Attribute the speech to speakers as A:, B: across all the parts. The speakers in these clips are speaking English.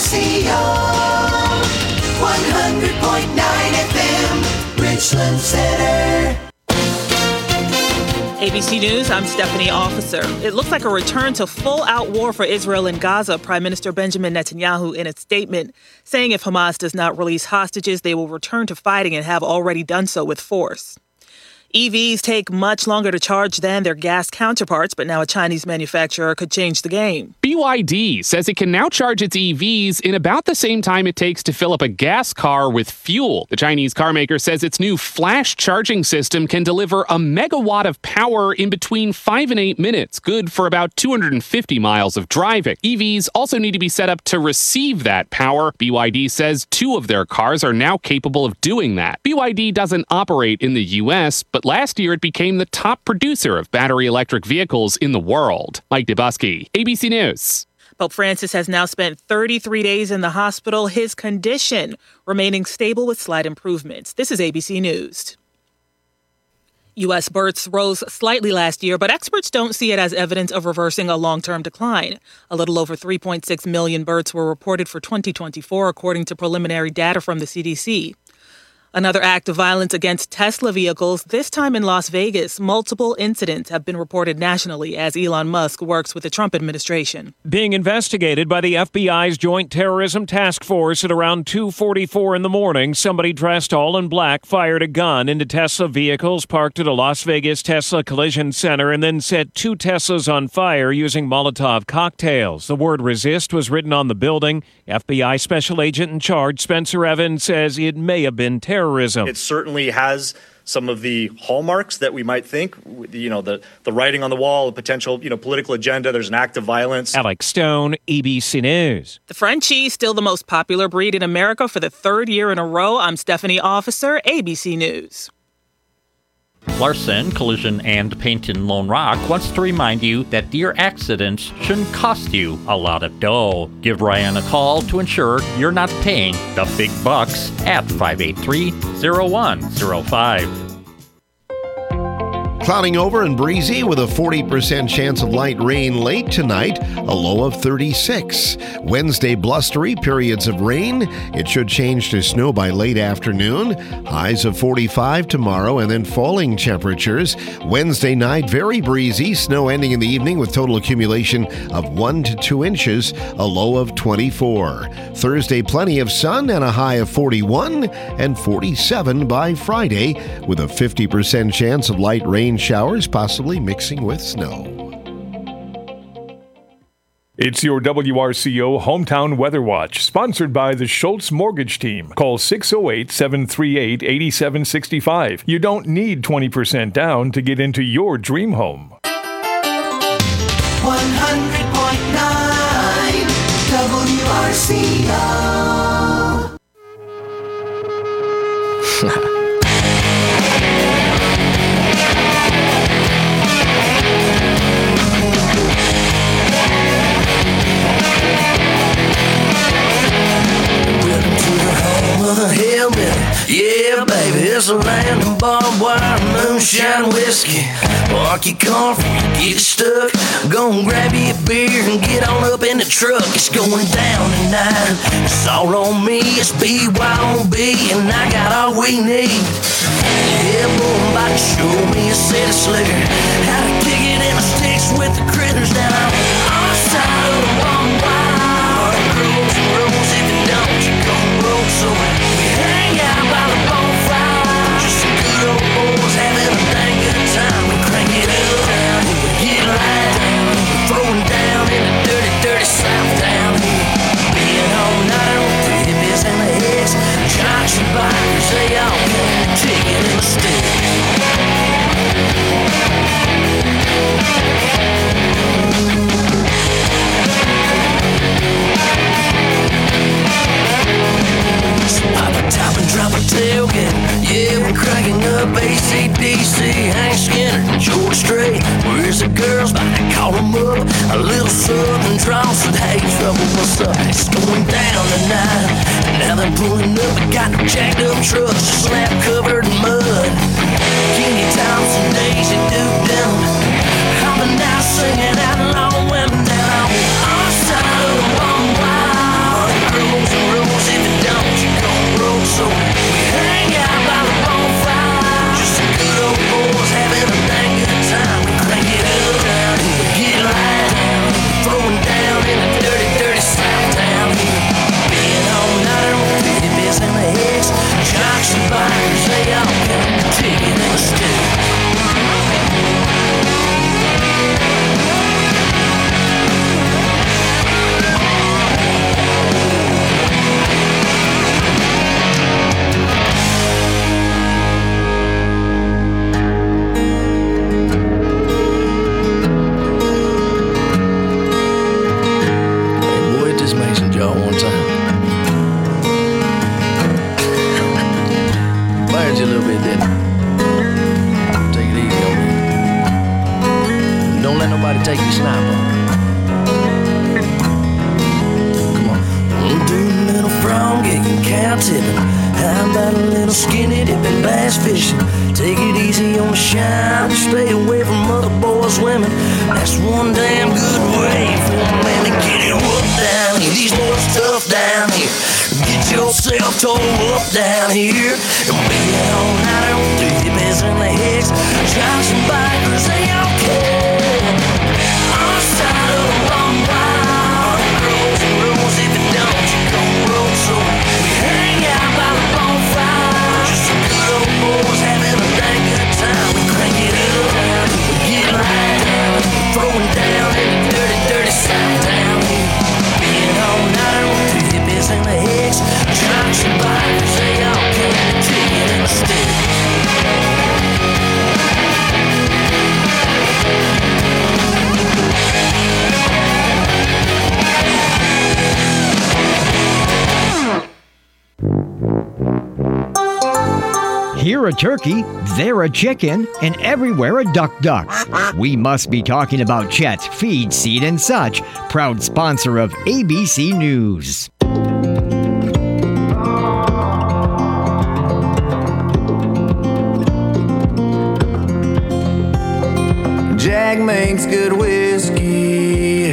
A: 100.9 FM, Richland Center.
B: ABC News, I'm Stephanie Officer. It looks like a return to full-out war for Israel in Gaza. Prime Minister Benjamin Netanyahu in a statement saying if Hamas does not release hostages, they will return to fighting and have already done so with force. EVs take much longer to charge than their gas counterparts, but now a Chinese manufacturer could change the game.
C: BYD says it can now charge its EVs in about the same time it takes to fill up a gas car with fuel. The Chinese carmaker says its new flash charging system can deliver a megawatt of power in between 5 and 8 minutes, good for about 250 miles of driving. EVs also need to be set up to receive that power. BYD says 2 of their cars are now capable of doing that. BYD doesn't operate in the U.S., but last year it became the top producer of battery electric vehicles in the world. Mike Dubusky, ABC News.
B: Pope Francis has now spent 33 days in the hospital, his condition remaining stable with slight improvements. This is ABC News. U.S. births rose slightly last year, but experts don't see it as evidence of reversing a long-term decline. A little over 3.6 million births were reported for 2024, according to preliminary data from the CDC. Another act of violence against Tesla vehicles, this time in Las Vegas. Multiple incidents have been reported nationally as Elon Musk works with the Trump administration.
D: Being investigated by the FBI's Joint Terrorism Task Force at around 2:44 in the morning, somebody dressed all in black fired a gun into Tesla vehicles parked at a Las Vegas Tesla collision center and then set 2 Teslas on fire using Molotov cocktails. The word resist was written on the building. FBI Special Agent in charge, Spencer Evans, says it may have been terrorism.
E: It certainly has some of the hallmarks that we might think, the writing on the wall, a potential, political agenda. There's an act of violence.
D: Alex Stone, ABC News.
B: The Frenchie, still the most popular breed in America for the 3rd year in a row. I'm Stephanie Officer, ABC News.
F: Larson Collision and Paint in Lone Rock wants to remind you that deer accidents shouldn't cost you a lot of dough. Give Ryan a call to ensure you're not paying the big bucks at 583-0105.
G: Clouding over and breezy with a 40% chance of light rain late tonight, a low of 36. Wednesday, blustery, periods of rain. It should change to snow by late afternoon. Highs of 45 tomorrow and then falling temperatures. Wednesday night, very breezy, snow ending in the evening with total accumulation of 1 to 2 inches, a low of 24. Thursday, plenty of sun and a high of 41 and 47 by Friday with a 50% chance of light rain showers, possibly mixing with snow.
H: It's your WRCO Hometown Weather Watch, sponsored by the Schultz Mortgage Team. Call 608-738-8765. You don't need 20% down to get into your dream home.
A: 100.9 WRCO.
I: Yeah, baby, it's a land of barbed wire, moonshine, whiskey. Park your car before you get stuck. Go and grab you a beer and get on up in the truck. It's going down tonight. It's all on me. It's BYOB, and I got all we need. Yeah, boy, I'm about to show me a set of slicker. How to kick it in the sticks with the critters down on our side of the long wire. Rules and rules, if you don't, you gon' roll. So we hang out by the bonfire, just some good old boys having a dang good time. We crank it up down here, we get light down here, we're throwing down in the dirty, dirty South down here. Being all night with the hippies and the hicks, jocks and bikers, they all got a ticket in the stick. Pop a top and drop a tailgate. Yeah, we're cracking up AC/DC, Hank Skinner, George Strait. Where's the girls? About to call them up. A little southern drawl said, hey, trouble, what's up? It's going down tonight. And now they're pulling up. I got them jacked up trucks, slap covered in mud. Kenny Thompson, Daisy Duke Dillon. Hopping out, singing out loud, women down on our side of the long wire. How about a little skinny dipping bass fishing? Take it easy on the shine, stay away from other boys' women. That's one damn good way for a man to get it up down here. These boys tough down here. Get yourself tore up down here. And be all night on the hippies and the hicks. Drive some bikers, they all care. On the side of the long wild grows and rolls. If it don't, you gon' roll. So we hang out by the bonfire. Just some good old boys having a dang good time. We crank it up, we get right down, throwing down in the dirty, dirty side down here. Being all night on the hippies and the hicks. Trucks and bikers, they all came to kick it in the stick.
J: Here a turkey, there a chicken, and everywhere a duck. We must be talking about Chet Feed, Seed, and Such, proud sponsor of ABC News.
K: Jack makes good whiskey.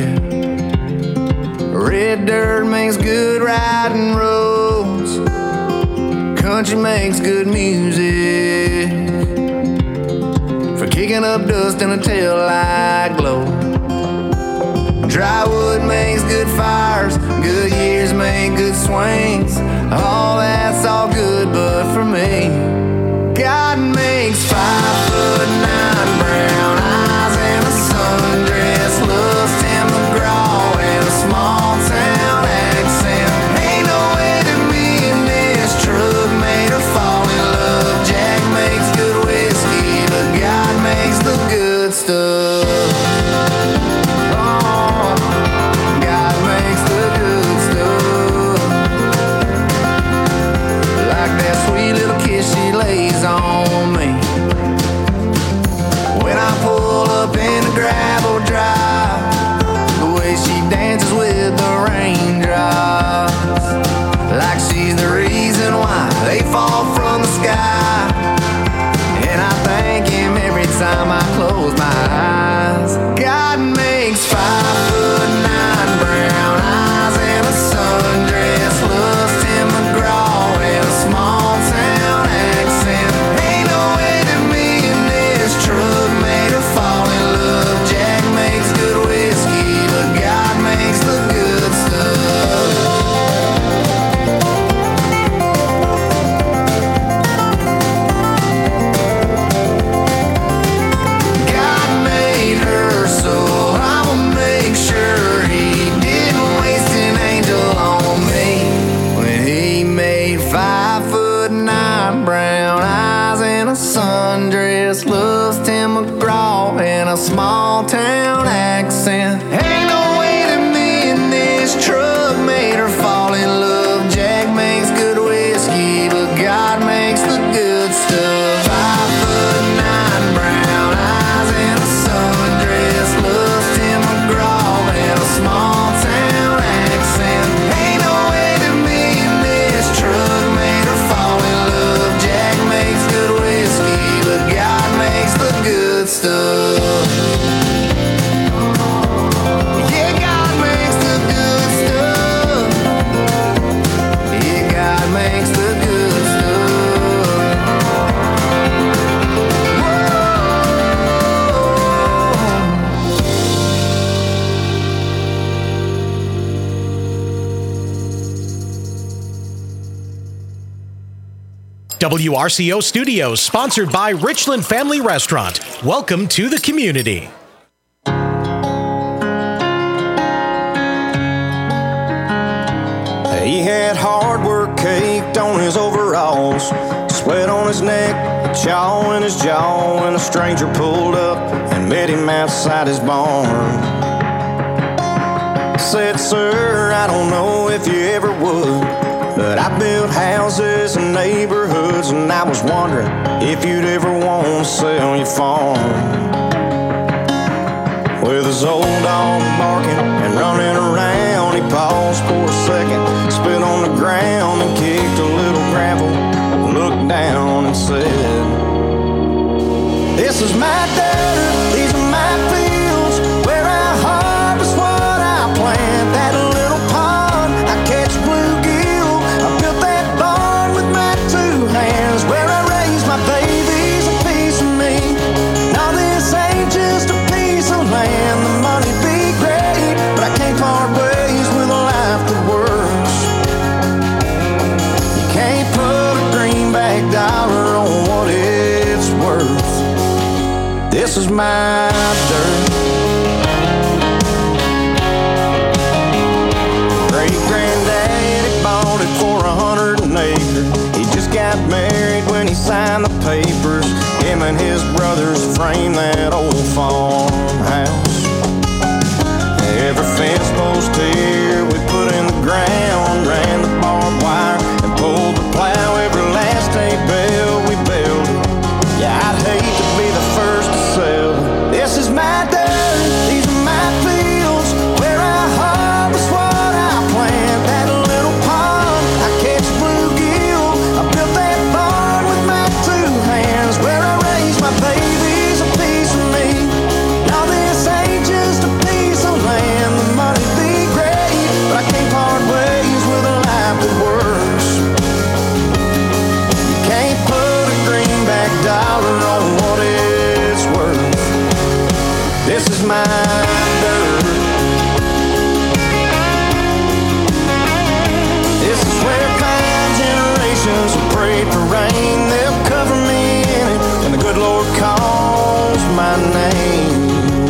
K: Red dirt makes good riding roads. Country makes good music for kicking up dust in a taillight glow. Dry wood makes good fires. Good years make good swings. All that's all good, but for me, God makes 5'9" brown eyes and a sundress, loves Tim McGraw and a small town accent. Ain't no way that me and this truck made her fall in love. Jack makes good whiskey, but God makes the good stuff. Oh, God makes the good stuff. Like that sweet little kiss she lays on me when I pull up in the gravel drive. The way she dances with the raindrops, like she's the reason why they fall from the sky. And I thank him every time I close my eyes. God makes 5'9" brown eyes and a sundress, loves Tim McGraw and a small town accent. Ain't no way that me and this truck made her fall in love. Jack makes good whiskey, but God makes the good stuff. God made her, so I'ma make sure he didn't waste an angel on me when he made 5'9" brown eyes and a sundress, loves Tim McGraw and a small town accent. Ain't no way that me and this truck made her fall in love. Jack makes good whiskey, but God makes the good stuff. 5'9" brown eyes and a sundress, loves Tim McGraw and a small town accent. Ain't no way that me and this truck made her fall in love. Jack makes good whiskey, but God makes the good stuff. Yeah, God makes the good stuff. Yeah, God makes the good stuff.
L: WRCO Studios, sponsored by Richland Family Restaurant. Welcome to the community.
K: He had hard work caked on his overalls, sweat on his neck, a chaw in his jaw, and a stranger pulled up and met him outside his barn. Said, "Sir, I don't know if you ever would, but I built houses and neighborhoods, and I was wondering if you'd ever want to sell your farm." With his old dog barking and running around, he paused for a second, spit on the ground and kicked a little gravel once said. This is my dirt, these are my fields, where I harvest what I plant. That little pond, I catch bluegill. I built that barn with my 2 hands, where I raise my babies, a piece of me. Now this ain't just a piece of land. The money be great, but I can't part ways with a life that works. You can't put a greenback dollar on what it's worth. This is my dirt. Great-granddaddy bought it for 100 an acre. He just got married when he signed the papers. Him and his brothers framed that old farmhouse. Every fence post here we put in the ground, ran the barbed wire and pulled the plow. Every last hay bale we built it. Yeah, I'd hate to be the first to sell it. This is my dirt, these are my fields, where I harvest what I plant. That little pond, I catch bluegill. I built that barn with my 2 hands, where I raise my babies, a piece of me. Now this ain't just a piece of land. The money be great, but I can't part ways with a life that works. You can't put a greenback dollar on what it's worth. This is my dirt. This is where 5 generations have prayed for rain. They'll cover me in it when the good Lord calls my name.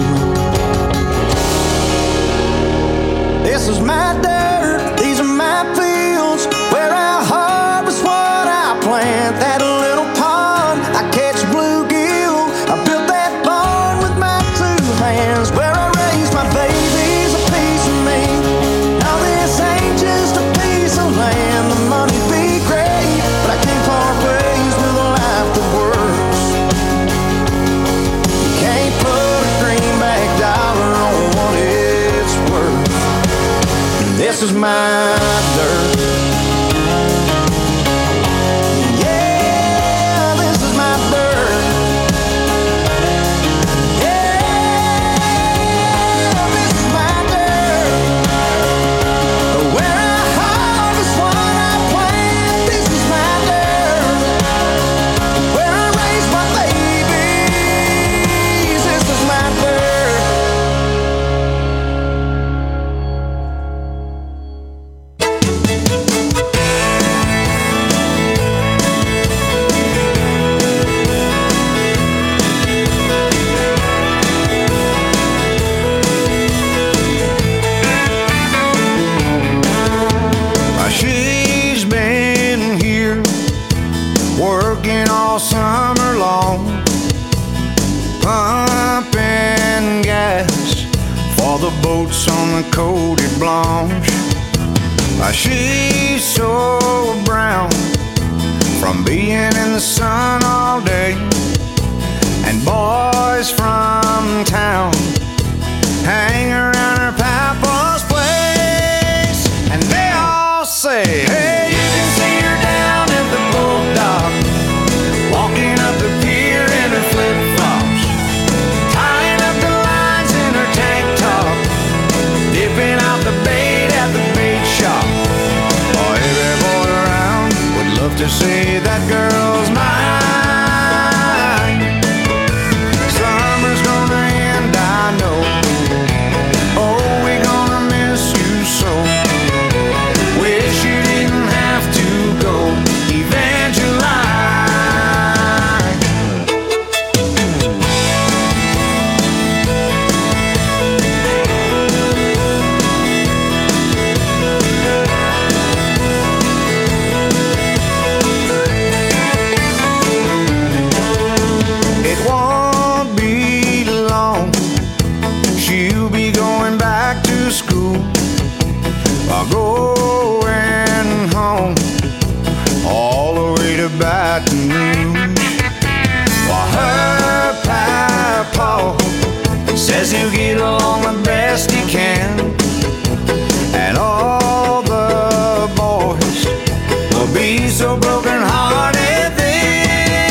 K: This is my dirt, these are my fields, where I harvest what I plant. That little pond, I catch bluegill. I built that barn with my 2 hands, where I raise my babies, a piece of me. Now this ain't just a piece of land. The money be great, but I can't part ways with a life that works. You can't put a greenback dollar on what it's worth. This is my dirt. Yeah, this is my dirt. Yeah, this is my dirt. Where I harvest what I plant. This is my dirt. Where I raise my babies. This is my dirt. She's been here working all summer long, pumping gas for the boats on the Côte Blanche. She's so brown from being in the sun all day, and boys from town hang around her papa's place, and they all say, hey, you can see her down at the boat dock, walking up the pier in her flip-flops, tying up the lines in her tank top, dipping out the bait at the bait shop. Oh, every boy around would love to see that girl's mine. Summer's gonna end, I know. Oh, we're gonna miss you so. Wish you didn't have to go, Evangeline. It won't be long, she'll be going back to school, while going home all the way to Baton Rouge. While her papa says he'll get along the best he can, and all the boys will be so broken hearted then.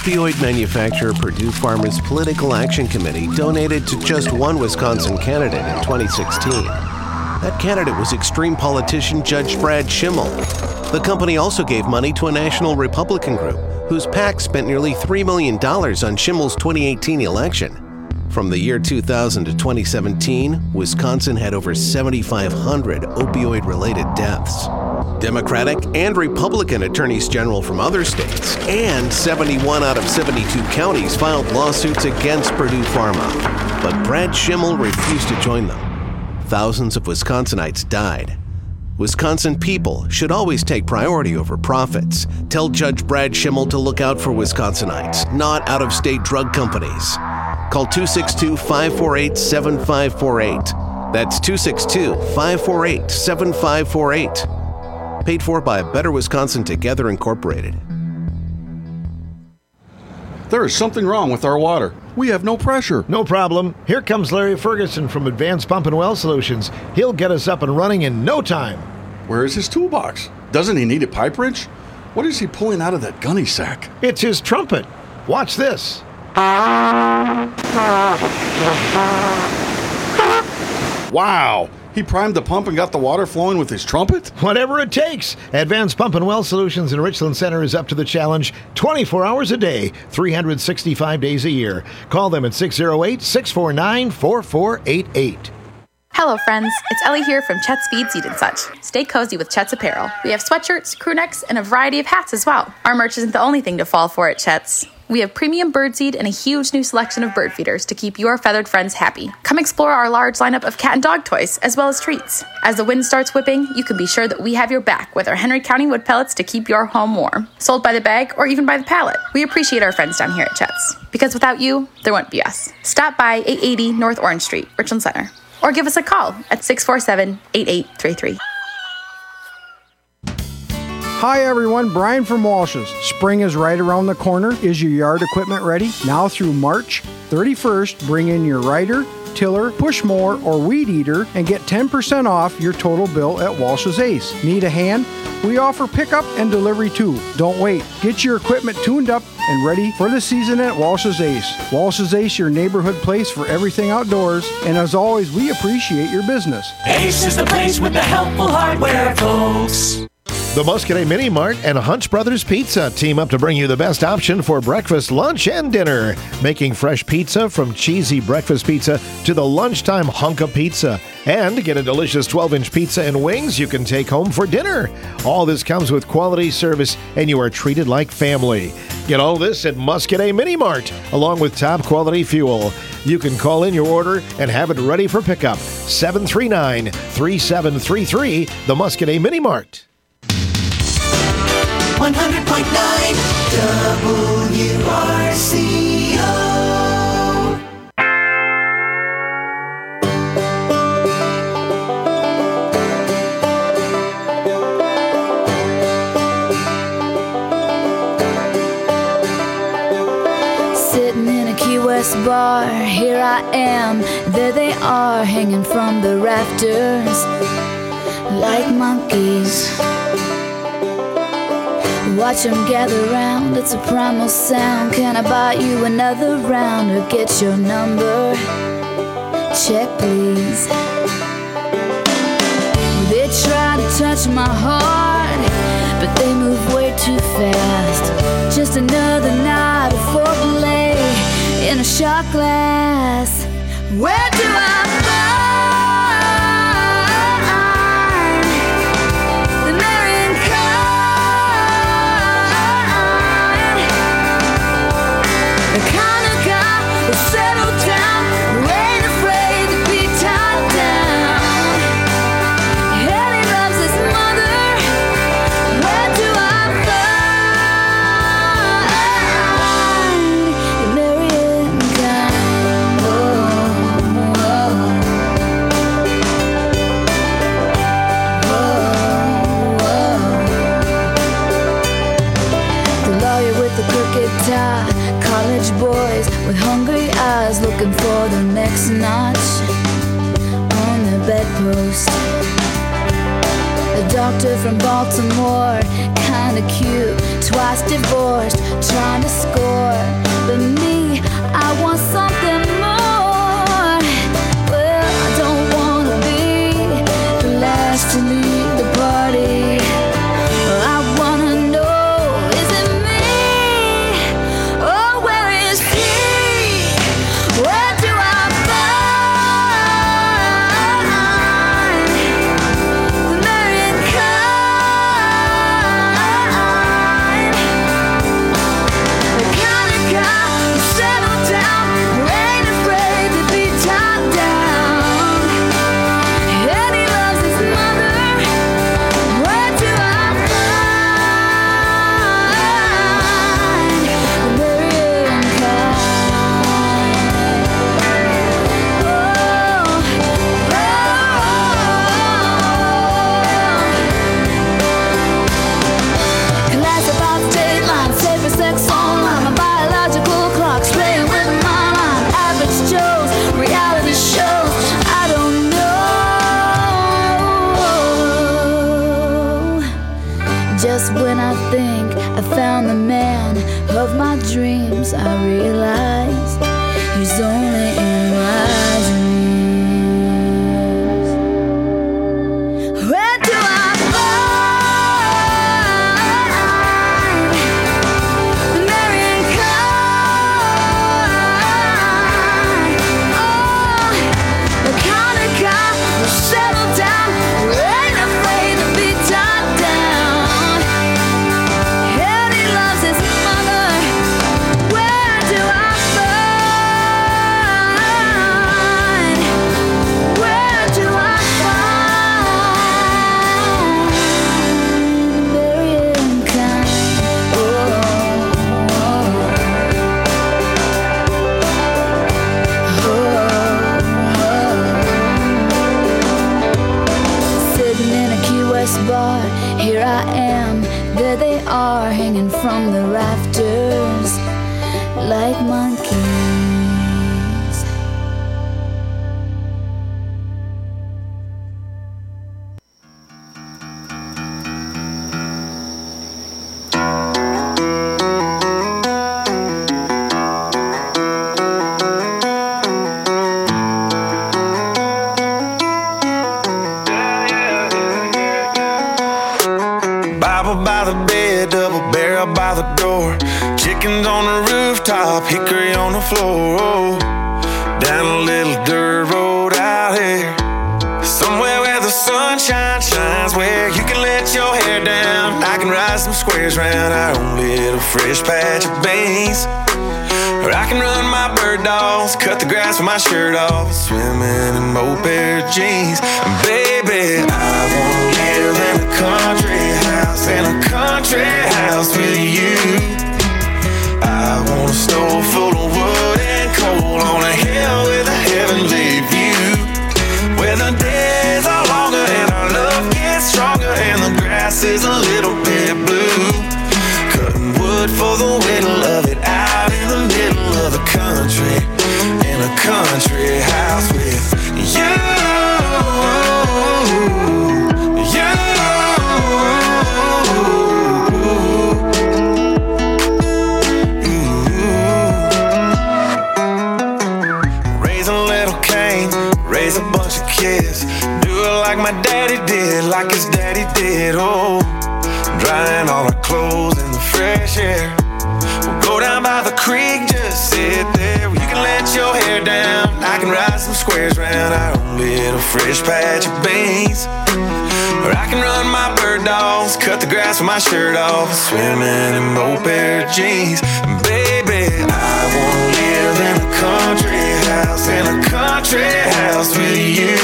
G: Opioid manufacturer Purdue Pharma's Political Action Committee donated to just one Wisconsin candidate in 2016. That candidate was extreme politician Judge Brad Schimmel. The company also gave money to a national Republican group whose PAC spent nearly $3 million on Schimmel's 2018 election. From the year 2000 to 2017, Wisconsin had over 7,500 opioid-related deaths. Democratic and Republican attorneys general from other states and 71 out of 72 counties filed lawsuits against Purdue Pharma. But Brad Schimmel refused to join them. Thousands of Wisconsinites died. Wisconsin people should always take priority over profits. Tell Judge Brad Schimmel to look out for Wisconsinites, not out-of-state drug companies. Call 262-548-7548. That's 262-548-7548. Paid for by Better Wisconsin Together Incorporated.
M: There is something wrong with our water. We have no pressure.
N: No problem. Here comes Larry Ferguson from Advanced Pump and Well Solutions. He'll get us up and running in no time.
M: Where is his toolbox? Doesn't he need a pipe wrench? What is he pulling out of that gunny sack?
N: It's his trumpet. Watch this.
M: Wow! He primed the pump and got the water flowing with his trumpet?
N: Whatever it takes. Advanced Pump and Well Solutions in Richland Center is up to the challenge 24 hours a day, 365 days a year. Call them at 608-649-4488.
O: Hello, friends. It's Ellie here from Chet's Feeds, Eat and Such. Stay cozy with Chet's apparel. We have sweatshirts, crew necks, and a variety of hats as well. Our merch isn't the only thing to fall for at Chet's. We have premium birdseed and a huge new selection of bird feeders to keep your feathered friends happy. Come explore our large lineup of cat and dog toys, as well as treats. As the wind starts whipping, you can be sure that we have your back with our Henry County wood pellets to keep your home warm. Sold by the bag or even by the pallet. We appreciate our friends down here at Chet's, because without you, there wouldn't be us. Stop by 880 North Orange Street, Richland Center, or give us a call at 647-8833.
P: Hi everyone, Brian from Walsh's. Spring is right around the corner. Is your yard equipment ready? Now through March 31st, bring in your rider, tiller, push mower, or weed eater and get 10% off your total bill at Walsh's Ace. Need a hand? We offer pickup and delivery too. Don't wait. Get your equipment tuned up and ready for the season at Walsh's Ace. Walsh's Ace, your neighborhood place for everything outdoors. And as always, we appreciate your business.
A: Ace is the place with the helpful hardware, folks.
N: The Muscadet Mini Mart and Hunt's Brothers Pizza team up to bring you the best option for breakfast, lunch, and dinner. Making fresh pizza from cheesy breakfast pizza to the lunchtime hunk of pizza. And get a delicious 12-inch pizza and wings you can take home for dinner. All this comes with quality service, and you are treated like family. Get all this at Muscadet Mini Mart, along with top quality fuel. You can call in your order and have it ready for pickup. 739-3733, the Muscadet Mini Mart.
A: 100.9 WRCO.
Q: Sitting in a Key West bar, here I am, there they are, hanging from the rafters like monkeys. Watch them gather round, it's a primal sound. Can I buy you another round or get your number? Check, please. They try to touch my heart, but they move way too fast. Just another night of foreplay in a shot glass. Where do I find the marrying kind? The kind of guy who settled down, who ain't afraid to be tied down. And he loves his mother. Where do I find the marrying kind? The lawyer with the crooked tie, college boys with hungry eyes looking for the next notch on the bedpost. A doctor from Baltimore, kinda cute, twice divorced, trying to score. But me, I want something more. Well, I don't wanna be the last to leave the party. I wanna know, is it me? Or where is he? Where do I find the married kind? The kind of guy who settled down, who ain't afraid to be tied down. And he loves his mother. Where do I find the married kind? Class about the dateline, safer sex online. My biological clock's playing with my mind. Average Joe's, reality shows. I don't know. Just when I think I found the man of my dreams, I realize he's only in my dreams. Where do I find the married kind? Oh, the kind of guy who settled down, who ain't afraid to be tied down. And he loves his mother. Where do I find? Where do I find the married kind? Sitting in a Key West bar, here I am, there they are, hanging from the rafters like monkeys.
K: Bible by the bed, double barrel by the door. Chickens on the rooftop, hickory on the floor. Oh, down a little dirt road out here, somewhere where the sunshine shines, where you can let your hair down. I can ride some squares round our own little fresh patch of beans. Or I can run my bird dogs, cut the grass with my shirt off, swimming in my old pair of jeans. And baby, I wanna live in a country house, in a country house with you. I want a stove full of wood and coal on a hill with a heavenly view, where the days are longer and our love gets stronger and the grass is a little bit blue. Cutting wood for the way to love it out in the middle of the country, in a country house with you. Raise a bunch of kids, do it like my daddy did, like his daddy did. Oh, drying all our clothes in the fresh air. We'll go down by the creek, just sit there. You can let your hair down, I can ride some squares round our own little fresh patch of beans. Or I can run my bird dogs, cut the grass with my shirt off, swimming in my old pair of jeans. And baby, I wanna live in a country house, in a country house with you.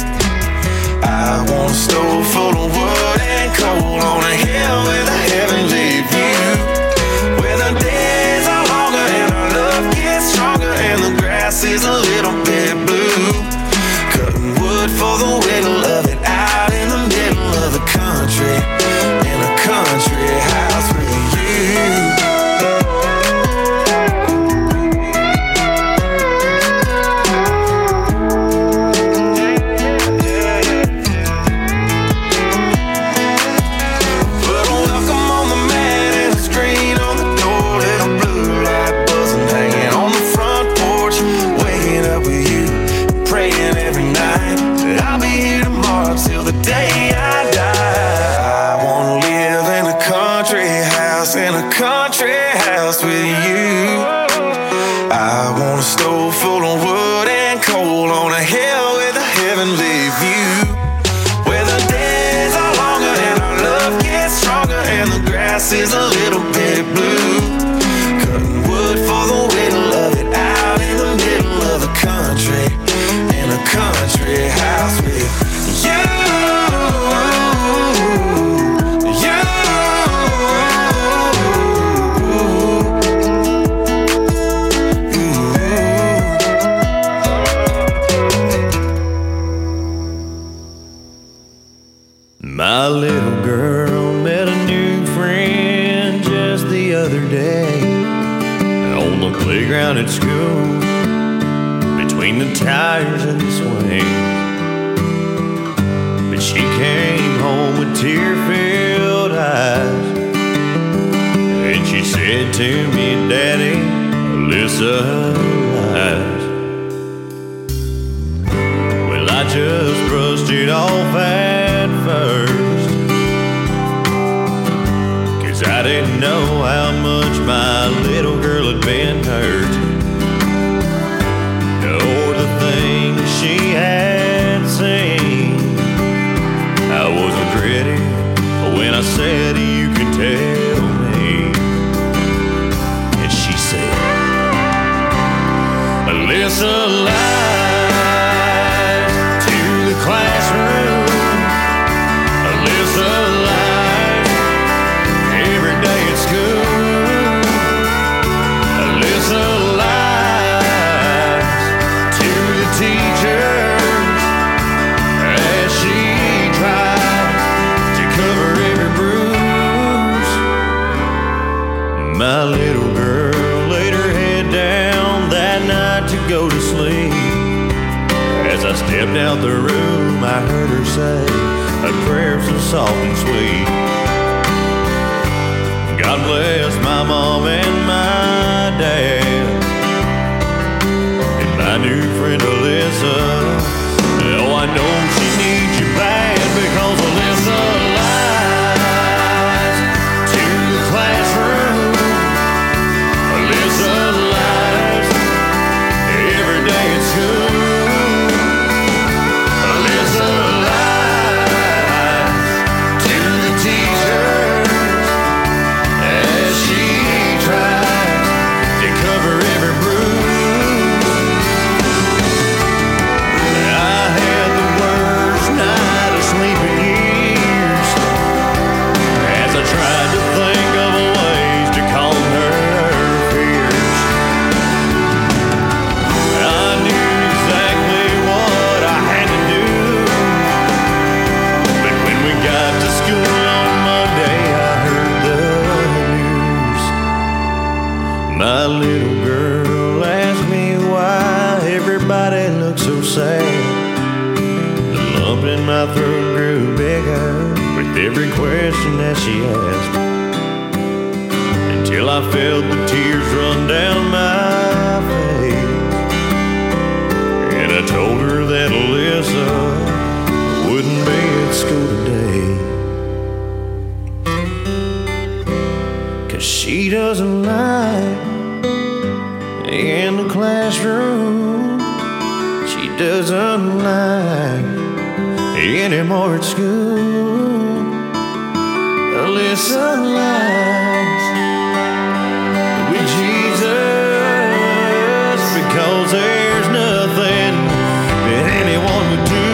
K: I want a stove full of wood and coal on a hill with a heavenly view, where the days are longer and our love gets stronger and the grass is a little bit blue. Cutting wood for the way to love it out in the middle of the country, in a country house with you. I want a stove full of wood and coal on a hill with a heavenly view, where the days are longer and our love gets stronger and the grass is a little bit blue. Cutting wood for the way to love it out in the middle of the country, in a country house with you.
I: My little girl met a new friend just the other day on the playground at school, between the tires and the swings. But she came home with tear-filled eyes, and she said to me, Daddy, Alyssa lies. Well, I just brushed it off at first, 'cause I didn't know how much my little girl had been hurt, or the things she had seen. I wasn't ready when I said you can tell me. And she said, Alyssa lies to the classroom. Alyssa lies every day at school. Alyssa lies to the teachers as she tries to cover every bruise. My little girl laid her head down that night to go to sleep. As I stepped out the room, I heard her say a prayer so soft and sweet. God bless my mom and my dad and my new friend Alyssa. Oh, I know she needs you bad, because Alyssa lies to the classroom. Alyssa lies every day at school. Alyssa lies to the teachers as she tries to cover every bruise. I had the worst night of sleeping years as I tried to think of ways to calm her fears. I knew exactly what I had to do, but when we got to school on Monday, I heard the news. My little girl asked me why everybody looked so sad. The lump in my throat grew bigger with every question that she asked, until I felt the tears run down my face. And I told her that Alyssa wouldn't be at school today, 'cause she doesn't like in the classroom. She doesn't like anymore at school. Alyssa lies with Jesus, because there's nothing that anyone would do.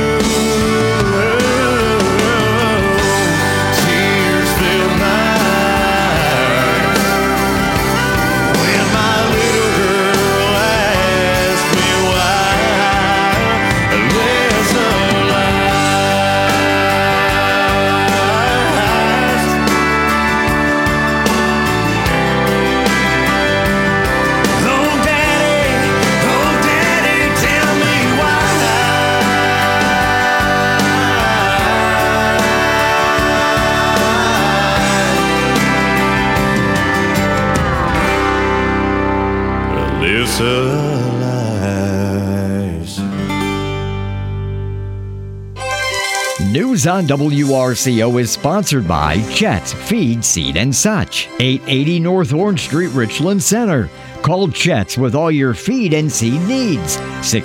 I: Tears fill my eyes when my little girl asked me why. Alyssa lies. Oh daddy, tell me why. Alyssa lies.
J: News on WRCO is sponsored by Chet's Feed, Seed, and Such, 880 North Orange Street, Richland Center. Call Chet's with all your feed and seed needs.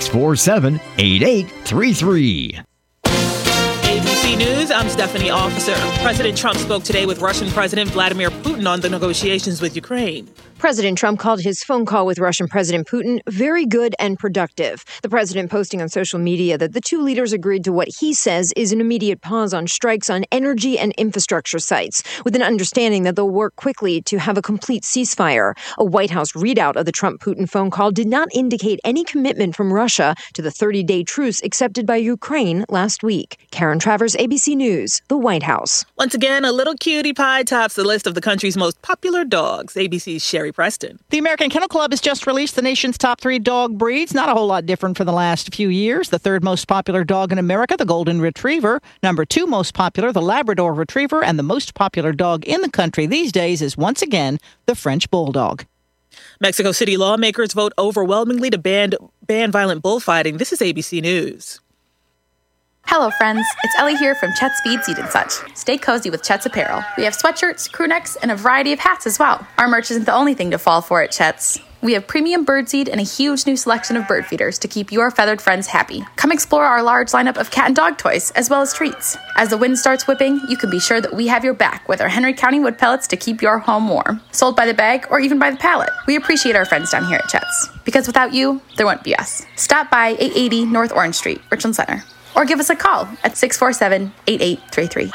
J: 647-8833.
B: ABC News, I'm Stephanie Officer. President Trump spoke today with Russian President Vladimir Putin on the negotiations with Ukraine.
R: President Trump called his phone call with Russian President Putin very good and productive. The president posting on social media that the two leaders agreed to what he says is an immediate pause on strikes on energy and infrastructure sites, with an understanding that they'll work quickly to have a complete ceasefire. A White House readout of the Trump-Putin phone call did not indicate any commitment from Russia to the 30-day truce accepted by Ukraine last week. Karen Travers, ABC News, the White House.
B: Once again, a little cutie pie tops the list of the country's most popular dogs. ABC's Sherry Preston.
S: The American Kennel Club has just released the nation's top 3 dog breeds. Not a whole lot different for the last few years. The 3rd most popular dog in America, the Golden Retriever. Number 2 most popular, the Labrador Retriever. And the most popular dog in the country these days is once again the French Bulldog.
B: Mexico City lawmakers vote overwhelmingly to ban violent bullfighting. This is ABC News.
O: Hello, friends. It's Ellie here from Chet's Feed, Seed, and Such. Stay cozy with Chet's apparel. We have sweatshirts, crew necks, and a variety of hats as well. Our merch isn't the only thing to fall for at Chet's. We have premium birdseed and a huge new selection of bird feeders to keep your feathered friends happy. Come explore our large lineup of cat and dog toys, as well as treats. As the wind starts whipping, you can be sure that we have your back with our Henry County wood pellets to keep your home warm. Sold by the bag or even by the pallet. We appreciate our friends down here at Chet's, because without you, there wouldn't be us. Stop by 880 North Orange Street, Richland Center. Or give us a call at 647-8833.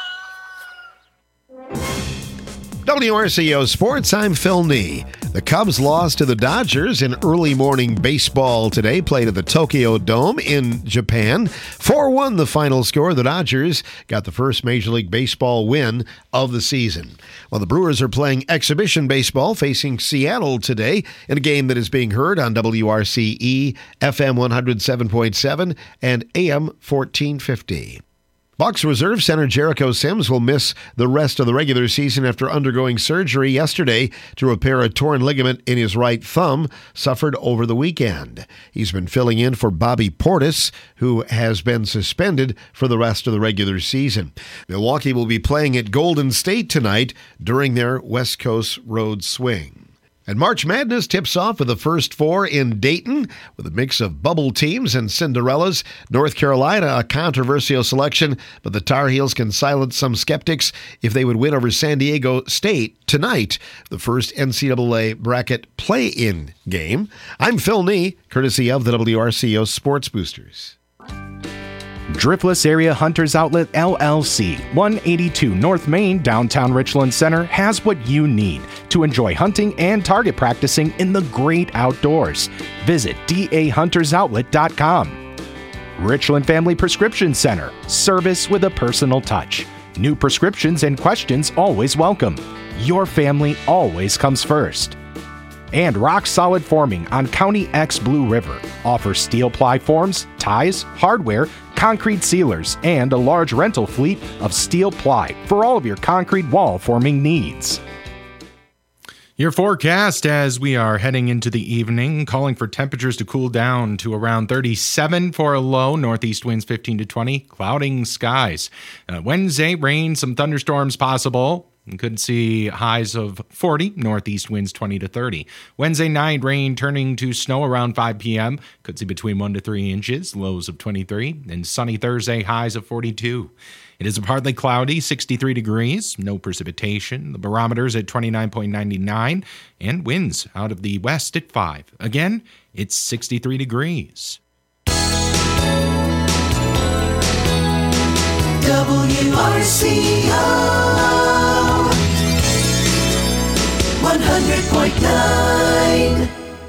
G: WRCO Sports, I'm Phil Nee. The Cubs lost to the Dodgers in early morning baseball today, played at the Tokyo Dome in Japan. 4-1 the final score. The Dodgers got the first Major League Baseball win of the season. Well, the Brewers are playing exhibition baseball facing Seattle today in a game that is being heard on WRCE, FM 107.7 and AM 1450. Bucs reserve center Jericho Sims will miss the rest of the regular season after undergoing surgery yesterday to repair a torn ligament in his right thumb suffered over the weekend. He's been filling in for Bobby Portis, who has been suspended for the rest of the regular season. Milwaukee will be playing at Golden State tonight during their West Coast road swing. And March Madness tips off with the first 4 in Dayton with a mix of bubble teams and Cinderellas. North Carolina, a controversial selection, but the Tar Heels can silence some skeptics if they would win over San Diego State tonight, the first NCAA bracket play-in game. I'm Phil Nee, courtesy of the WRCO Sports Boosters.
T: Driftless Area Hunters Outlet, LLC, 182 North Main, downtown Richland Center, has what you need to enjoy hunting and target practicing in the great outdoors. Visit dahuntersoutlet.com. Richland Family Prescription Center, service with a personal touch. New prescriptions and questions always welcome. Your family always comes first. And Rock Solid Forming on County X Blue River offers steel ply forms, ties, hardware, concrete sealers, and a large rental fleet of steel ply for all of your concrete wall forming needs.
U: Your forecast as we are heading into the evening, calling for temperatures to cool down to around 37 for a low, northeast winds 15 to 20, clouding skies. Wednesday, rain, some thunderstorms possible. You could see highs of 40, northeast winds 20 to 30. Wednesday night, rain turning to snow around 5 p.m. Could see between 1 to 3 inches, lows of 23. And sunny Thursday, highs of 42. It is partly cloudy, 63 degrees, no precipitation. The barometer's at 29.99 and winds out of the west at 5. Again, it's 63 degrees.
A: WRCO 100.9.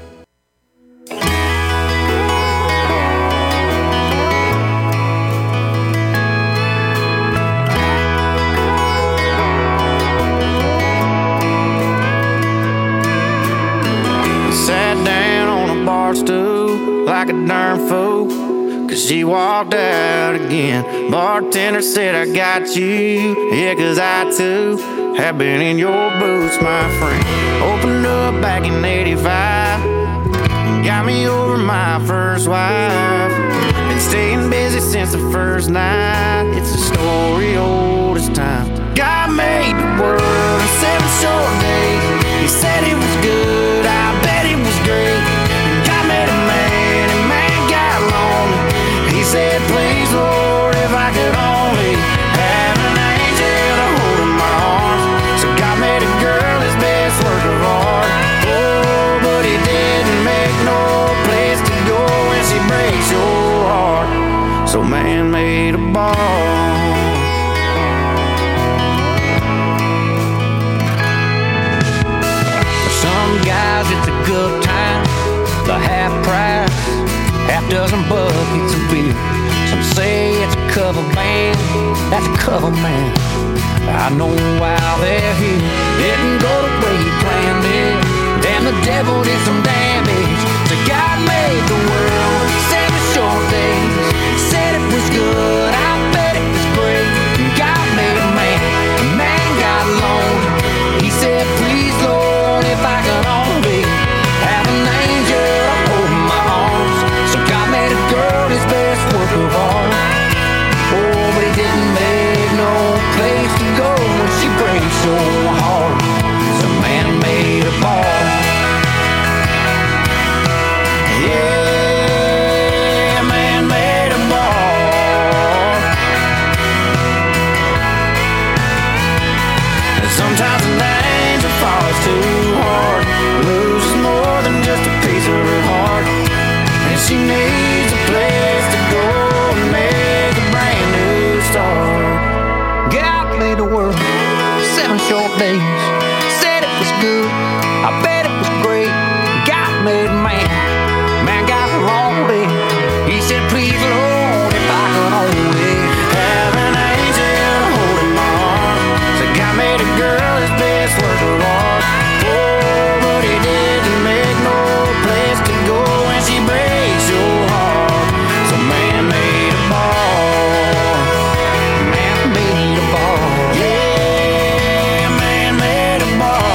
I: Sat down on a bar stool like a darn fool, 'cause she walked out again. Bartender said, I got you, yeah, 'cause I too have been in your boots, my friend. Opened up back in 85, got me over my first wife. Been staying busy since since the first night. It's a story old as time. God made the world in 7 short days. He said it was good, I bet it was great. God made a man, and man got lonely. He said, please, Lord, if I could only have an angel to hold in my arms. So God made a girl his best work of art. Oh, but he didn't make no place to go when she breaks your heart. So man made a ball. For some guys it's a good time, the half price, half dozen buckets of beer. Some say it's a cover band, that's a cover man. I know while they're here, didn't go the way you planned it. Damn, the devil did some damage. So God made the world 7 short days. Said it was good, I bet it was great. God made a man got lonely. He said, please, Lord, if I could only have an angel to hold in my arms. So God made a girl his best work of art. Oh, but he didn't make no place to go when she breaks your heart. So man made a ball. Yeah, man made a ball. And sometimes an angel falls too hard, loses more than just a piece of her heart. And she needs a place to go and make a brand new start. God made the world 7 short days. Said it was good, I bet it was great. God made man, man got lonely. He said, please, Lord, if I could only have an angel to hold in my arms. So God made a girl his best work of art. Oh, but he didn't make no place to go when she breaks your heart. So man made a ball. Man made a ball. Yeah, man made a ball.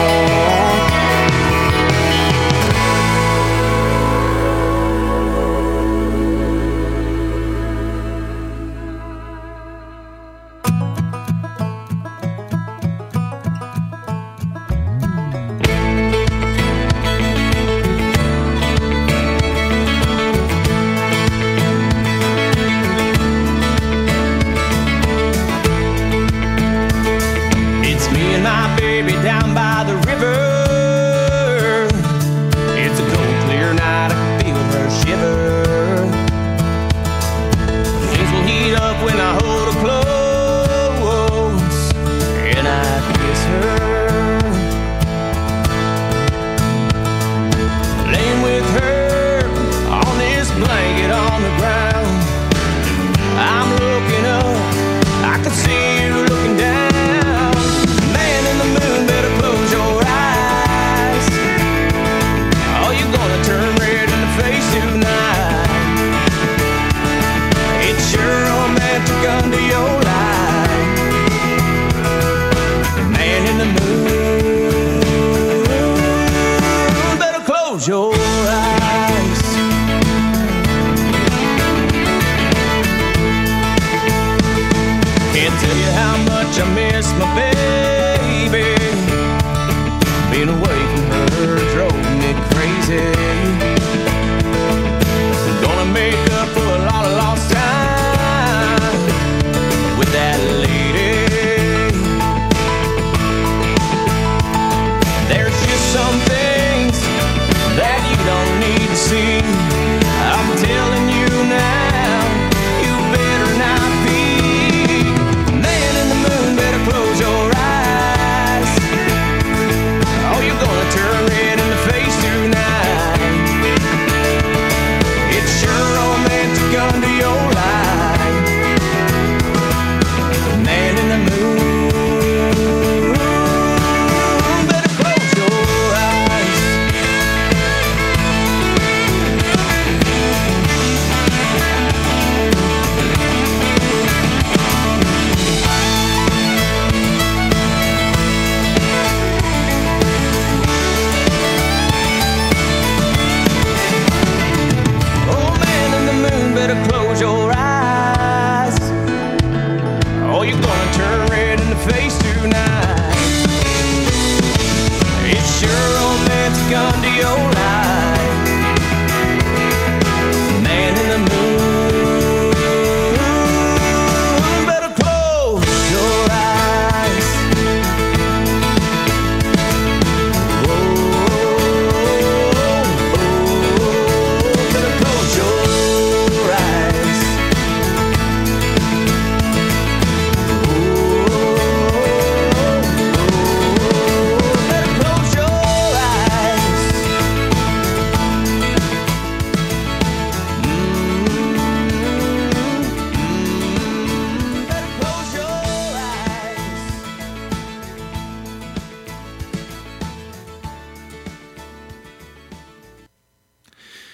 K: It's me and my baby down by the river. It's a cold, clear night, I can feel her shiver. Things will heat up when I hold her close and I kiss her. Laying with her on this blanket on the ground, I'm looking up, I can see you looking down. Man in the moon, better close your eyes. Oh, you're gonna turn red in the face tonight. It's sure romantic under your light. Man in the moon, better close your eyes. Can't tell you how much I miss my baby. Being away from her drove me crazy. Gonna make up for a lot of lost time with that lady. There's just some things that you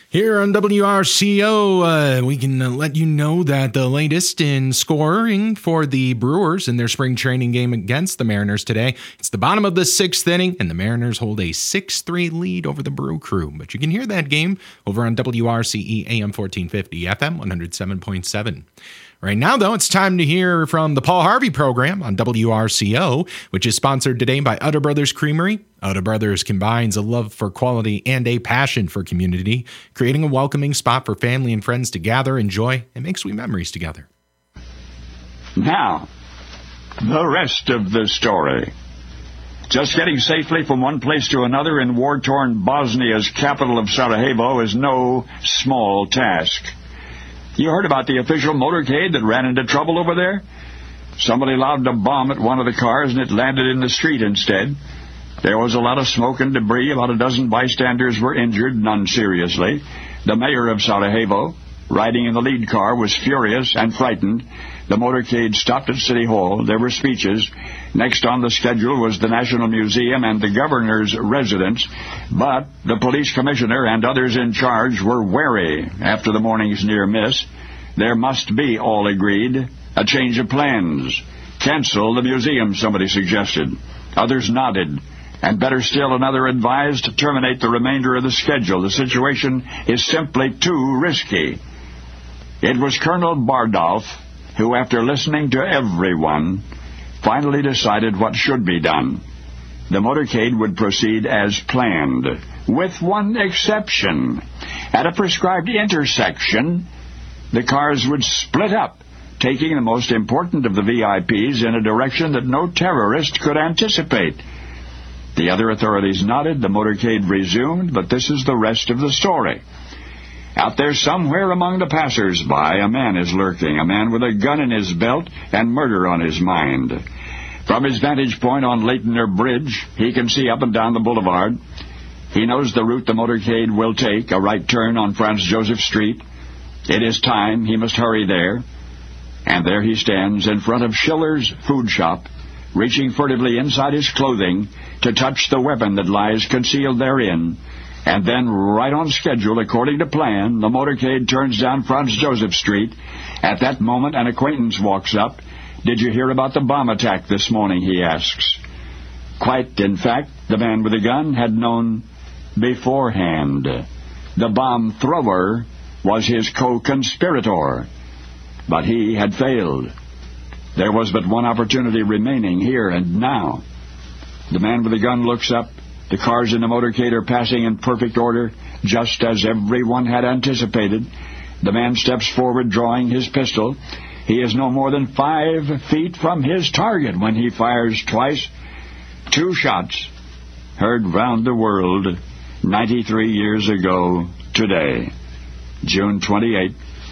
U: Here on WRCO, we can let you know that the latest in scoring for the Brewers in their spring training game against the Mariners today. It's the bottom of the 6th inning, and the Mariners hold a 6-3 lead over the Brew Crew. But you can hear that game over on WRCE AM 1450, FM 107.7. Right now, though, it's time to hear from the Paul Harvey program on WRCO, which is sponsored today by Utter Brothers Creamery. Utter Brothers combines a love for quality and a passion for community, creating a welcoming spot for family and friends to gather, enjoy, and make sweet memories together.
C: Now, the rest of the story. Just getting safely from one place to another in war-torn Bosnia's capital of Sarajevo is no small task. You heard about the official motorcade that ran into trouble over there? Somebody lobbed a bomb at one of the cars and it landed in the street instead. There was a lot of smoke and debris. About a dozen bystanders were injured, none seriously. The mayor of Sarajevo, riding in the lead car, was furious and frightened. The motorcade stopped at City Hall. There were speeches. Next on the schedule was the National Museum and the governor's residence. But the police commissioner and others in charge were wary after the morning's near miss. There must be, all agreed, a change of plans. Cancel the museum, somebody suggested. Others nodded. And better still, another advised to terminate the remainder of the schedule. The situation is simply too risky. It was Colonel Bardolph who, after listening to everyone, finally decided what should be done. The motorcade would proceed as planned, with one exception. At a prescribed intersection, the cars would split up, taking the most important of the VIPs in a direction that no terrorist could anticipate. The other authorities nodded, the motorcade resumed, but this is the rest of the story. Out there somewhere among the passers-by, a man is lurking, a man with a gun in his belt and murder on his mind. From his vantage point on Leitoner Bridge, he can see up and down the boulevard. He knows the route the motorcade will take, a right turn on Franz Joseph Street. It is time, he must hurry there. And there he stands in front of Schiller's food shop, reaching furtively inside his clothing to touch the weapon that lies concealed therein. And then, right on schedule, according to plan, the motorcade turns down Franz Joseph Street. At that moment, an acquaintance walks up. "Did you hear about the bomb attack this morning?" he asks. Quite, in fact, the man with the gun had known beforehand. The bomb thrower was his co-conspirator. But he had failed. There was but one opportunity remaining here and now. The man with the gun looks up. The cars in the motorcade are passing in perfect order, just as everyone had anticipated. The man steps forward, drawing his pistol. He is no more than 5 feet from his target when he fires twice. 2 shots, heard round the world 93 years ago today, June 28,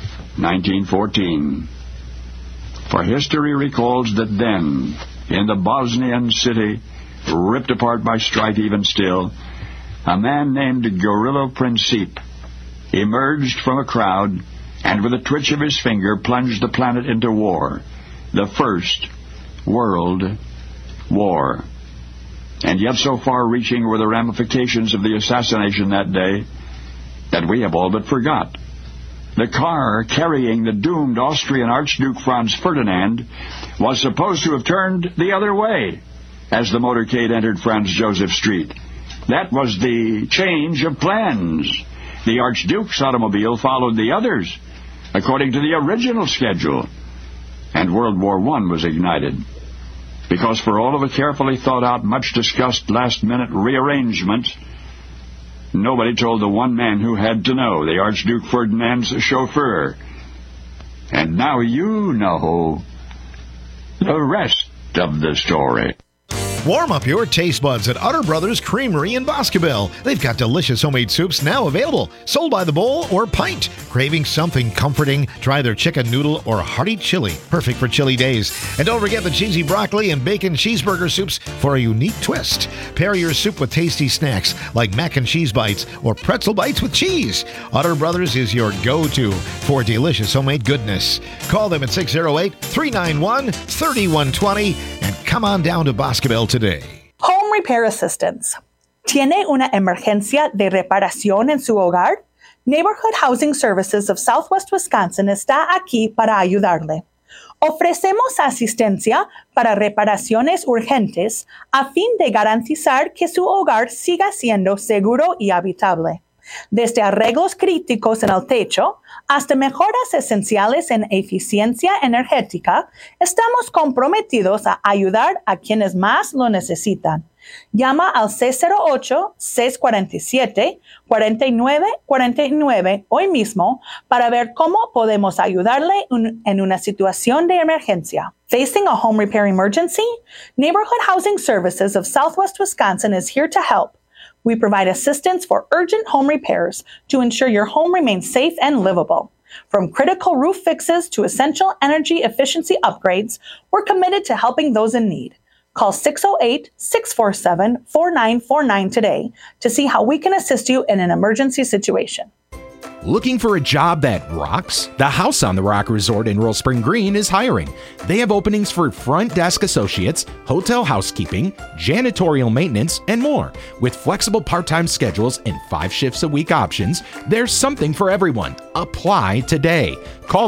C: 1914. For history recalls that then, in the Bosnian city, ripped apart by strife even still, a man named Gavrilo Princip emerged from a crowd and with a twitch of his finger plunged the planet into war, the First World War. And yet so far-reaching were the ramifications of the assassination that day that we have all but forgot. The car carrying the doomed Austrian Archduke Franz Ferdinand was supposed to have turned the other way as the motorcade entered Franz Joseph Street. That was the change of plans. The Archduke's automobile followed the others, according to the original schedule, and World War I was ignited. Because for all of the carefully thought-out, much-discussed last-minute rearrangements, nobody told the one man who had to know, the Archduke Ferdinand's chauffeur. And now you know the rest of the story.
N: Warm up your taste buds at Utter Brothers Creamery in Boscobel. They've got delicious homemade soups now available, sold by the bowl or pint. Craving something comforting? Try their chicken noodle or hearty chili, perfect for chilly days. And don't forget the cheesy broccoli and bacon cheeseburger soups for a unique twist. Pair your soup with tasty snacks like mac and cheese bites or pretzel bites with cheese. Utter Brothers is your go-to for delicious homemade goodness. Call them at 608-391-3120 and come on down to Boscobel today.
V: Home Repair Assistance. ¿Tiene una emergencia de reparación en su hogar?
E: Neighborhood Housing Services of Southwest Wisconsin está aquí para ayudarle. Ofrecemos asistencia para reparaciones urgentes a fin de garantizar que su hogar siga siendo seguro y habitable. Desde arreglos críticos en el techo hasta mejoras esenciales en eficiencia energética, estamos comprometidos a ayudar a quienes más lo necesitan. Llama al 608-647-4949 hoy mismo para ver cómo podemos ayudarle en una situación de emergencia. Facing a home repair emergency? Neighborhood Housing Services of Southwest Wisconsin is here to help. We provide assistance for urgent home repairs to ensure your home remains safe and livable. From critical roof fixes to essential energy efficiency upgrades, we're committed to helping those in need. Call 608-647-4949 today to see how we can assist you in an emergency situation.
T: Looking for a job that rocks? The House on the Rock Resort in Royal Spring Green is hiring. They have openings for front desk associates, hotel housekeeping, janitorial maintenance, and more. With flexible part-time schedules and 5 shifts a week options, there's something for everyone. Apply today. Call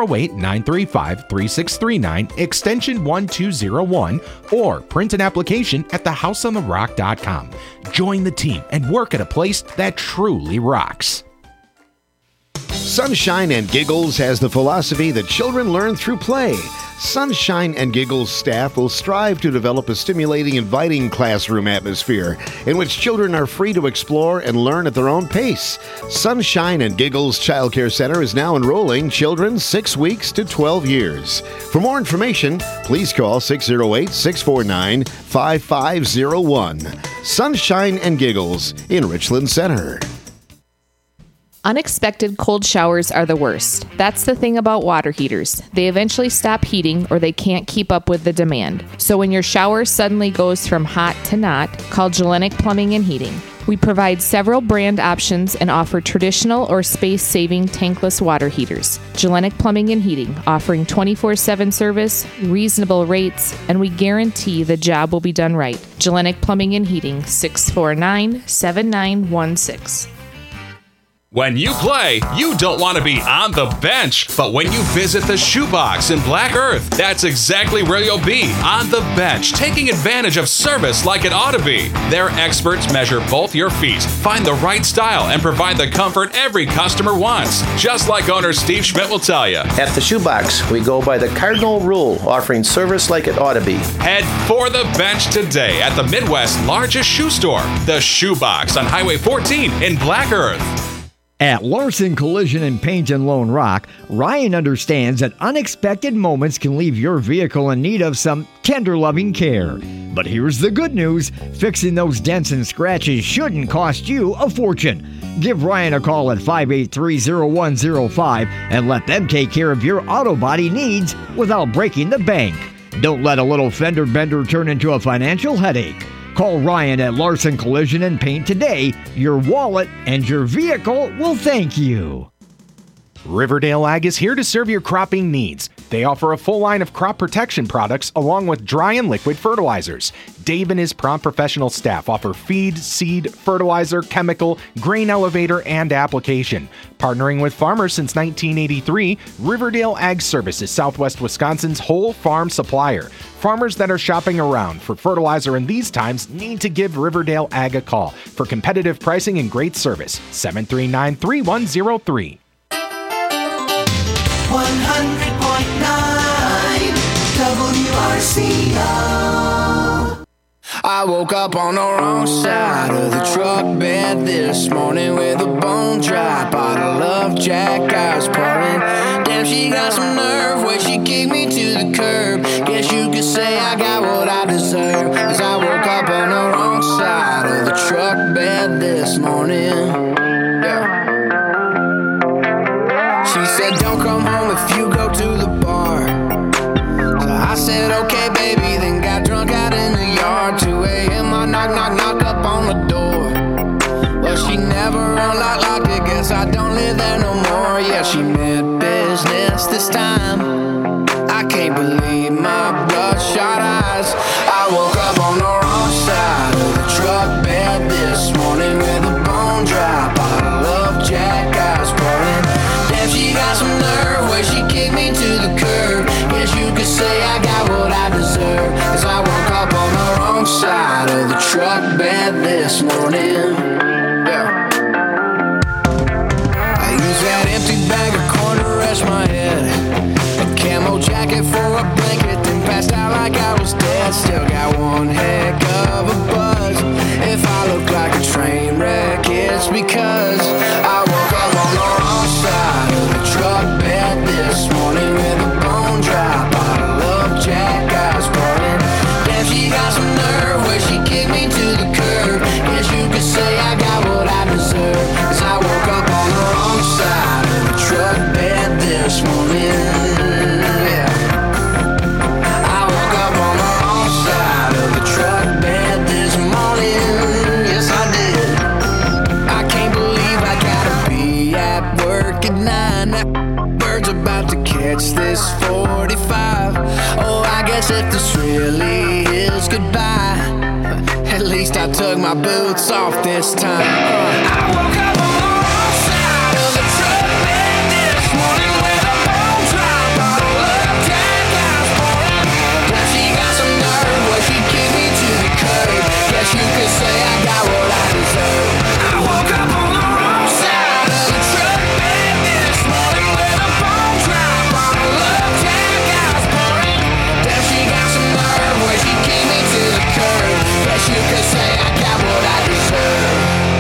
T: 608-935-3639, extension 1201, or print an application at thehouseontherock.com. Join the team and work at a place that truly rocks.
G: Sunshine and Giggles has the philosophy that children learn through play. Sunshine and Giggles staff will strive to develop a stimulating, inviting classroom atmosphere in which children are free to explore and learn at their own pace. Sunshine and Giggles Child Care Center is now enrolling children 6 weeks to 12 years. For more information, please call 608-649-5501. Sunshine and Giggles in Richland Center.
V: Unexpected cold showers are the worst. That's the thing about water heaters. They eventually stop heating or they can't keep up with the demand. So when your shower suddenly goes from hot to not, call Gellenic Plumbing and Heating. We provide several brand options and offer traditional or space-saving tankless water heaters. Gellenic Plumbing and Heating, offering 24/7 service, reasonable rates, and we guarantee the job will be done right. Gellenic Plumbing and Heating, 649-7916.
W: When you play, you don't want to be on the bench. But when you visit the Shoebox in Black Earth, that's exactly where you'll be, on the bench, taking advantage of service like it ought to be. Their experts measure both your feet, find the right style, and provide the comfort every customer wants. Just like owner Steve Schmidt will tell you.
X: At the Shoebox, we go by the cardinal rule, offering service like it ought to be.
W: Head for the bench today at the Midwest's largest shoe store, the Shoebox on Highway 14 in Black Earth.
J: At Larson Collision and Paint in Lone Rock, Ryan understands that unexpected moments can leave your vehicle in need of some tender loving care. But here's the good news, fixing those dents and scratches shouldn't cost you a fortune. Give Ryan a call at 583-0105 and let them take care of your auto body needs without breaking the bank. Don't let a little fender bender turn into a financial headache. Call Ryan at Larson Collision and Paint today. Your wallet and your vehicle will thank you.
T: Riverdale Ag is here to serve your cropping needs. They offer a full line of crop protection products along with dry and liquid fertilizers. Dave and his prompt professional staff offer feed, seed, fertilizer, chemical, grain elevator, and application. Partnering with farmers since 1983, Riverdale Ag Service is Southwest Wisconsin's whole farm supplier. Farmers that are shopping around for fertilizer in these times need to give Riverdale Ag a call for competitive pricing and great service. 739-3103.
A: 100.9 WRCO.
I: I woke up on the wrong side of the truck bed this morning with a bone dry bottle of Jack I was pouring. Damn, she got some nerve when she kicked me to the curb. Guess you could say I got what I deserve, 'cause I woke up on the wrong side of the truck bed this morning. Yeah. She said, don't come home if you go to the bar. So I said, okay, baby, then got drunk out in the yard. 2 a.m. I knock up on the door. Well, she never unlocked it, guess I don't live there no more. Yeah, she meant business this time. I can't believe my bloodshot eyes. I woke up on the wrong side of the truck bed this morning with a bone dry bottle of Jack truck bed this morning. Yeah. I use that empty bag of corn to rest my head. A camo jacket for a blanket, then passed out like I was dead. Still got one heck of a buzz. If I look like a train wreck, it's because I woke up on the wrong side of the truck bed this morning with a bone dry bottle of Jack Eyes burning. Damn, she got some nerve where she kicked me to the curb. Guess you could say I got what I deserve, 'cause I woke up on the wrong side of the truck bed this morning. Yeah. I woke up on the wrong side of the truck bed this morning. Yes, I did. I can't believe I gotta be at work at 9. That bird's about to catch this 45. Oh, I guess if this really is goodbye, at least I took my boots off this time. I woke up on the wrong side of the truck bed this morning with a bone dry bottle of Jack Eyes pouring. Now she got some nerve where she kicked me to the curb. Guess you could say I got what I deserve. I woke up on the wrong side of the truck bed this morning with a bone dry bottle of Jack Eyes pouring. Now she got some nerve where she kicked me to the curb. Guess you could say I got what I deserve.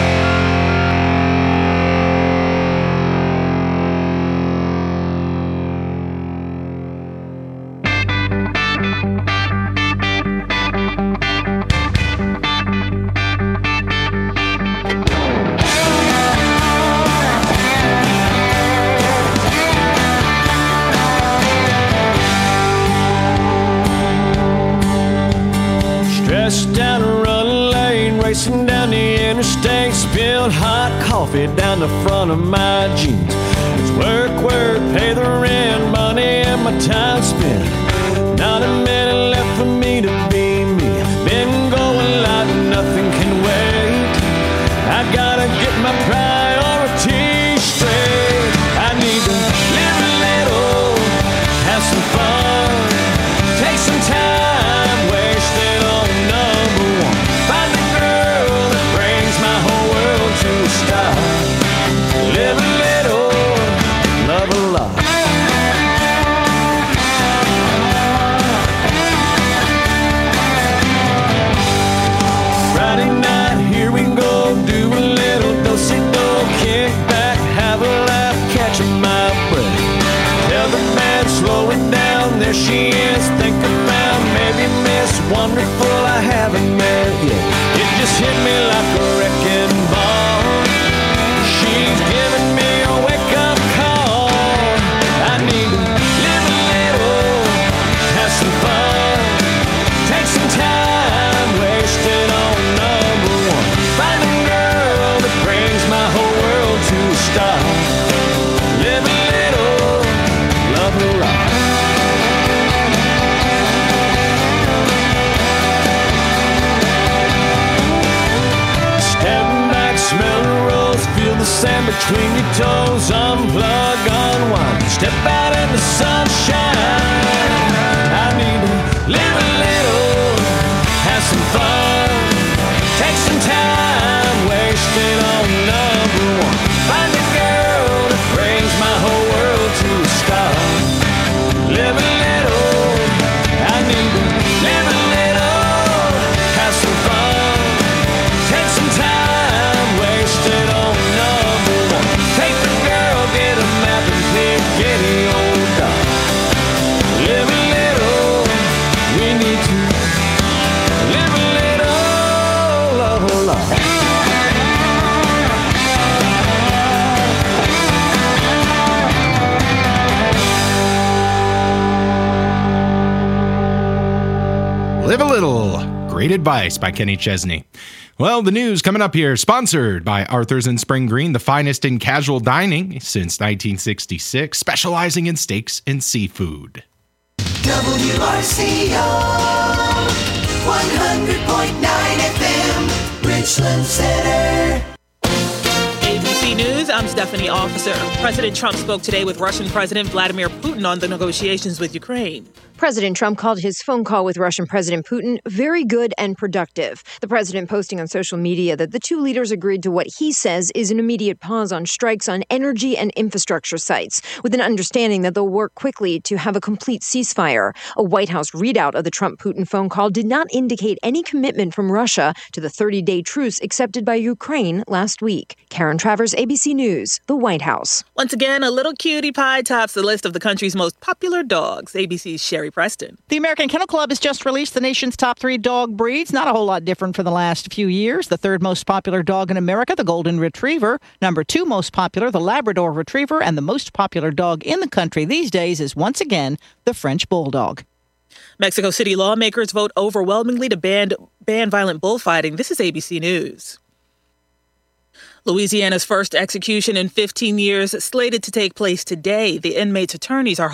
D: Stressed down a run lane, racing down the interstate, spilled hot coffee down the front of my jeans. It's work, pay the rent, money and my time spent. Not a minute left for me to be me. Been going like nothing can wait. I gotta get my priorities straight. I need to live a little, have some fun, take some time, wasted on number one. Find the girl that brings my whole world to a stop. Live a little, love a lot. Friday night, here we go, do a little do-si-do, kick back, have a laugh, catching my breath. Tell the band, slow it down, there she is, think about maybe Miss Wonderful I haven't met yet. It just hit me like a wrecking ball. She's giving me a wake-up call. I need to live a little, have some fun, take some time, wasted on number one. Find a girl that brings my whole world to a stop. Live a little, love a lot. Step back, smell the rose, feel the sand between your toes. Unplug, unwind, step out in the sunshine. I need to live a little, have some fun, take some time, wasted on number one. Find a girl that brings my whole world to a stop. Live a little, I need to live a little, have some fun, take some time, wasted on number one. Take the girl, get a map and pick any old dog. Live a little, we need to live a little, love a lot.
U: Live a little. Great advice by Kenny Chesney. Well, the news coming up here, sponsored by Arthur's in Spring Green, the finest in casual dining since 1966, specializing in steaks and seafood.
A: WRCO 100.9 FM, Richland Center.
B: ABC News, I'm Stephanie Officer. President Trump spoke today with Russian President Vladimir Putin on the negotiations with Ukraine.
R: President Trump called his phone call with Russian President Putin very good and productive. The president posting on social media that the two leaders agreed to what he says is an immediate pause on strikes on energy and infrastructure sites, with an understanding that they'll work quickly to have a complete ceasefire. A White House readout of the Trump-Putin phone call did not indicate any commitment from Russia to the 30-day truce accepted by Ukraine last week. Karen Travers, ABC News, the White House.
B: Once again, a little cutie pie tops the list of the country's most popular dogs. ABC's Sherry Preston.
S: The American Kennel Club has just released the nation's top 3 dog breeds. Not a whole lot different for the last few years. The third most popular dog in America, the Golden Retriever. Number 2 most popular, the Labrador Retriever. And the most popular dog in the country these days is once again the French Bulldog.
B: Mexico City lawmakers vote overwhelmingly to ban violent bullfighting. This is ABC News. Louisiana's first execution in 15 years slated to take place today. The inmates' attorneys are